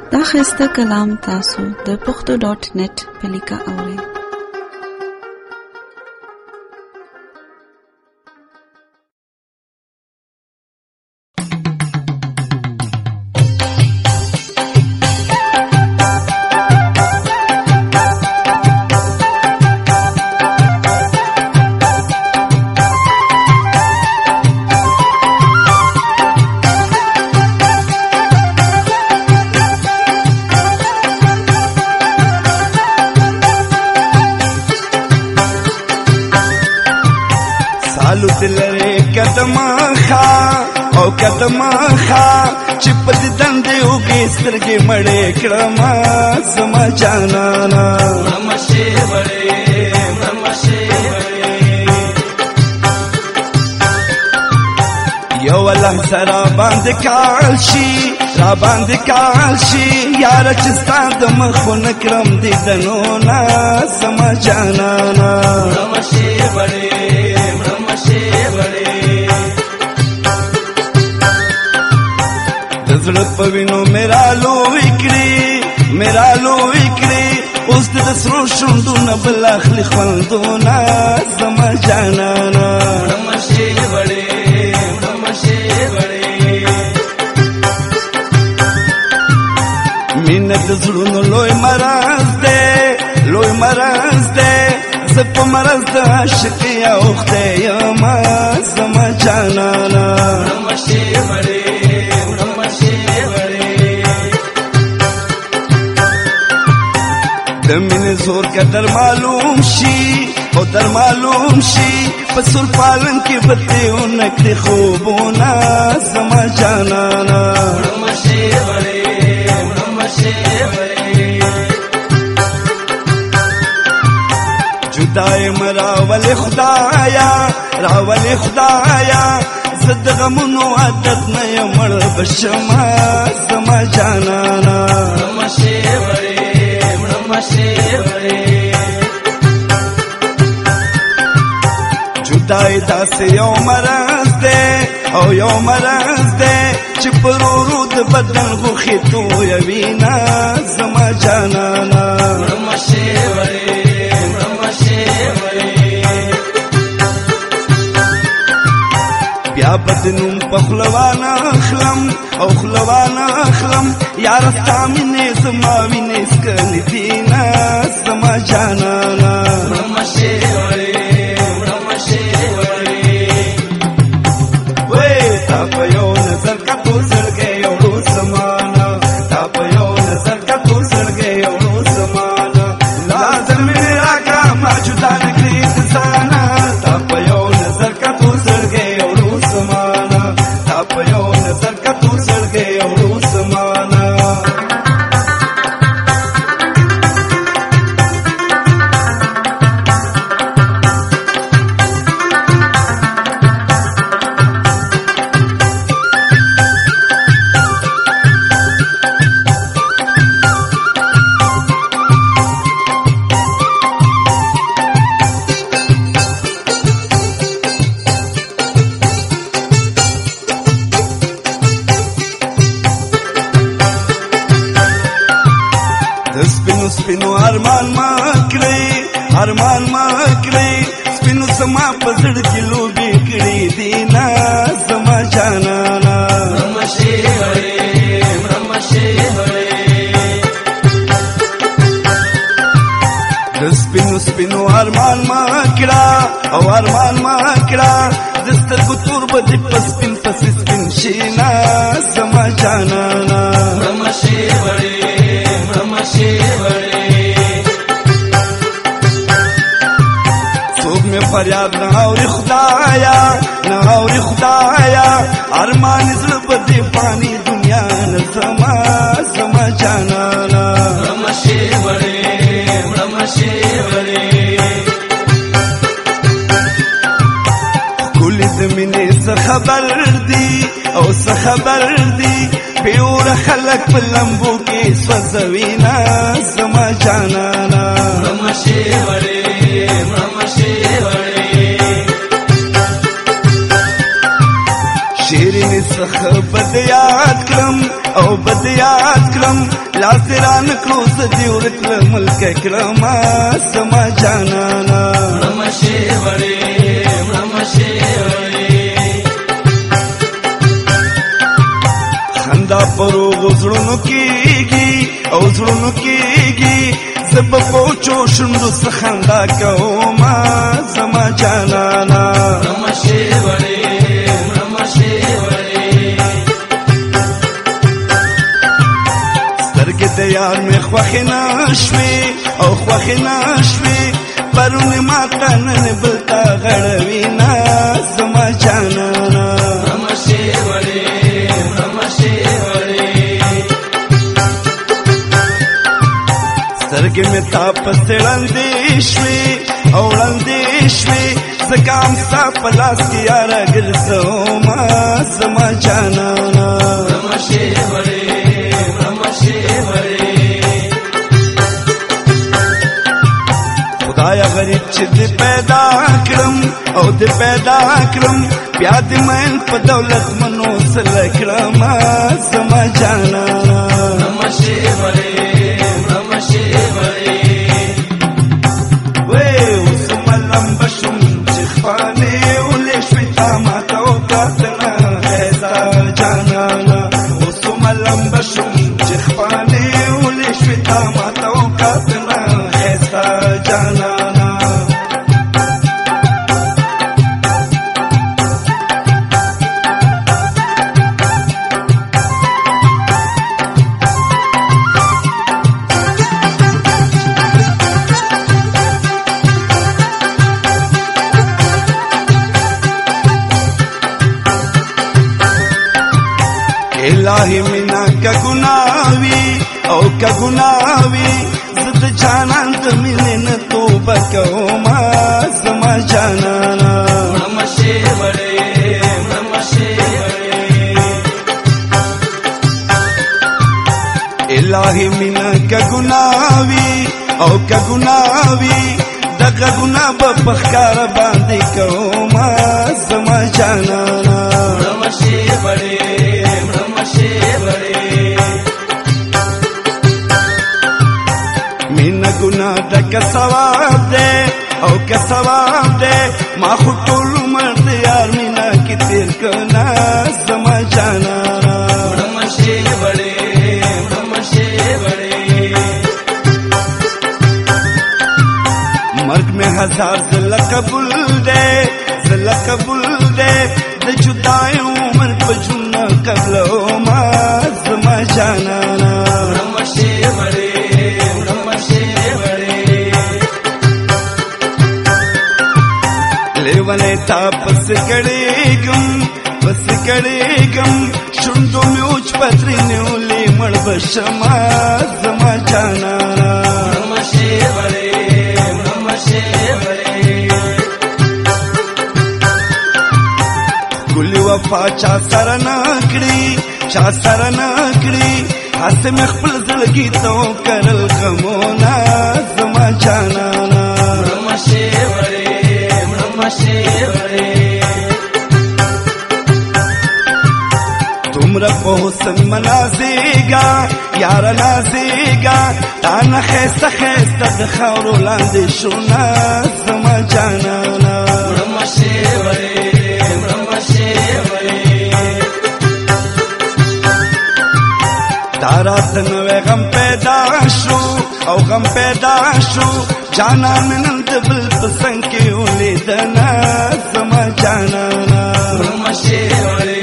دا ښایسته کلام تاسو د پښتو.net په لیکه اورئ. قدم خا چې په دې دندې وګي سترګې مړې کړم زما جانانا نمشه وړې یو الله سره باندې کال شي را باندې کال شي یار چې ستاد مخونه کرم دې دنونا زما جانانا نمشه وړې زړه په وینو میرا لو وکړي اوس د سرو شوندونه بل اخلي خوندونه زما جانانا نمشه وړې مینه د زړونو لوی مرز دی زه په مرز د عاشق اوښتی یم زما جانانا نمشه وړې د مینې زور که در معلوم شي په سور پالن کې به دې ونکړي خوبونه زما جانانا نمشه وړې جدای راولې خدایا زه د غمونو عادت نه یم مړ بشمه زما جانانا نمشه وړې جدای داسې یو مرض دی چې پرورو د بدن غوښې تویوي نه زما جانانا نمشه وړې بیا بدنوم په خلوان اخلم یار ستا مینې زما وینې سکلې دینا زما جانانا نمشه وړې وې تا په یو نظر کتو زړګې یوړو سمانا تا په یو نظر کتو زړګې یوړو سمانا لازم مې راکړه ما جدا نکړې انسانا تا په یو نظر کتو زړګې یوړو سمانا تا په یو نظر کتو زړګې یوړو سمانا سپینو ارمان ما کړی سپینو سما په زړه کې لوبې کړې دینا زما جانانا نمشه وړې د سپینو ارمان ما کړه د سترګو تور به دې په سپین پسې سپین شینا زما جانانا نمشه وړې څوک مې فریاد نه اوري خدایا ارمان زړه په دې پانی دنیا نه زما جانانا نمشه وړې ښکلې د مینې څه خبر دی پیور خلق په لمبو کې سوځوینا زما جانانا نمشه وړې شیرین څخه بد یاد کړم او او بدیات کړم لاس ران کړو سدي ورکړه ملک کرما سما جانانا نمشي وړي خندا پرو غزړونو کېږي او زړونو کېږي زب پوچو شوندو خندا کوما سما جانانا نمشي وړي سترګې د یار مې خوښې نشوې او خوښې نشوې پرون ماته نن بل ته غړوي نه زما جانانا نمشي وړي سترګې مې تا پسې ړندې شوې او ړندې شوې ځکه هم ستا په لاس کې یاره ګرځومه زما جانانا نمشي وړي خدایا غریب چې دې پیدا کړم او دې پیدا کړم بیا دې مین په دولت منو سره کړم زما جانانا نمشي وړي وې اوس ملم بشم چې خپانې ولې شوې تا ماته وکړه هیزا جانانا اوس ملم بشم چې خپانې ولې شوې تا ماته وکړه هیزا جانانا الہی مینا کا گناوی او کا گناوی زد جانان د مینن توبه کوما زما جانانا نمشي وړي الہی مینا کا گناوی او کا گناوی دغه گنا په پخکار باندې کوما زما جانانا نمشي وړي مینا گناہ دا کا ثواب دے او کا ثواب دے ما خو ټول عمر د یار مینا کی تیر کنا زما جانانا نمشي وړي مرگ میں ہزار ذل قبول دے د جدائی عمر په جنا قبل ما زما جانانا نمشي وړي لیوانے تا پس کڑیگم شندو میں اوچ پتری نیولی مڑ بشما زما جانانا نمشي وړي گلی وفا چا سره نکړي هسته مې خپل زړګي تو کرل غمونا زما جانانا نمشي وړي تمرا په حسن منازيګا یار نازيګا تا نه خسته د خاورو لاندې شونا زما جانانا نمشي وړي دارات نوے غم پیدا شو او غم پیدا شو جانا من دبل پسنگ کی اولی دنا زما جانانا نمشي وړي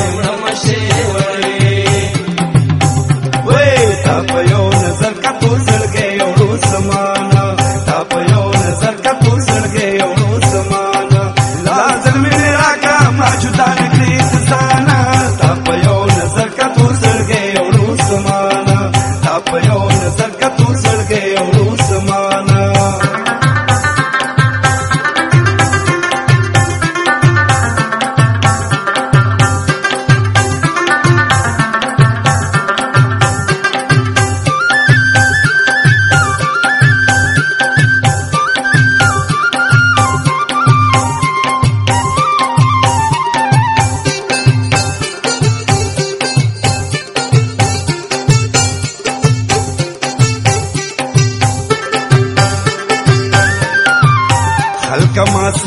وے تا په یو نظر کا تو زړګي او سمانا تا په یو نظر کا تو زړګي او سمانا لازم میرا کا موجودا نکړي سانا تا په یو نظر کا تو زړګي او سمانا تا په یو نظر کا تو زړګي او سمانا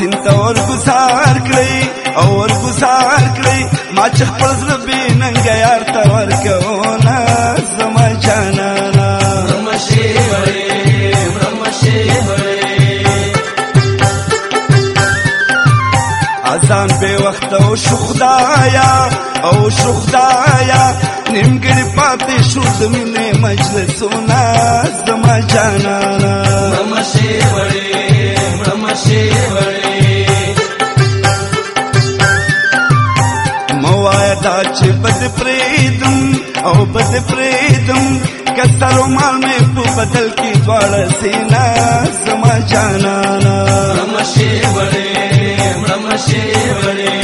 سینته ورګزار کړئ او ورګزار کړئ ما چې خپل زړه بې ننګه یار ته ورکوونه زما جانانه نمه شیوړې نمه شیوړې اذان بے وقت او شو خدایا نیمګړي پاتې شو د مینې مجلسونه زما جانانه نمه شیوړې نمه شیوړې موایا دا چې بد پریدم کسرو مال مې په بدل کې دواړه سینا زما جانانه نمه شیوړې نمه شیوړې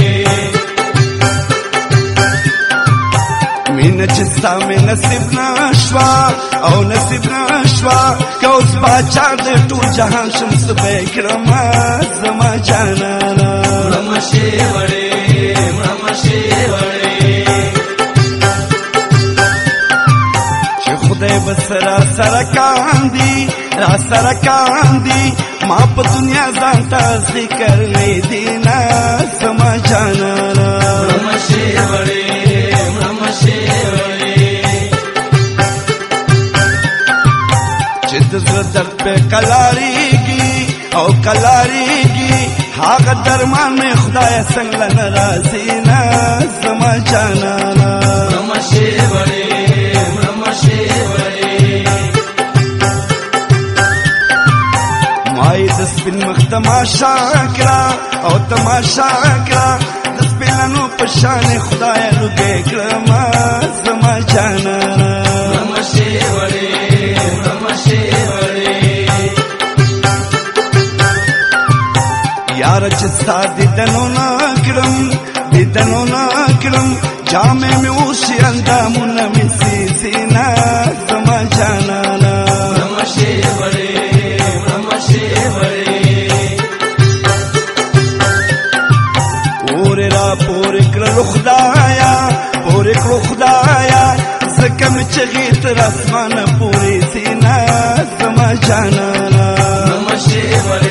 مینه چې ستا مې نصیب نشوا او نصیب نشوا که اوس باچا د ټول جهان شمس به کړم زما جانانه نمه شیوړې نمه شیوړې چې خدای بس را سره کاندي ما په دنیا ځان ته ذکر وې دینا زما جانانه نمه شیوړې نمه شیوړې چې د زړه درد په کلاریږي هغه درمان مې خدای څنګه ناراضي نه زما جانانه نمه شیوړې نمه شیوړې مای د سپین مخ تماشا کړه او تماشا کړه د سپینانو په شان خدای لږه کړم زما جانانه نمه شیوړې نمه شیوړې یار چې ستا دیدنو نه کړم جامې مې اوسي اندامونه مې سینا زما جانانه نمه شیوړې نمه شیوړې پورې را پورې کړلو خدایا ځکه مې چغې تر اسمانه پورې سینا زما جانانه نمه شیوړې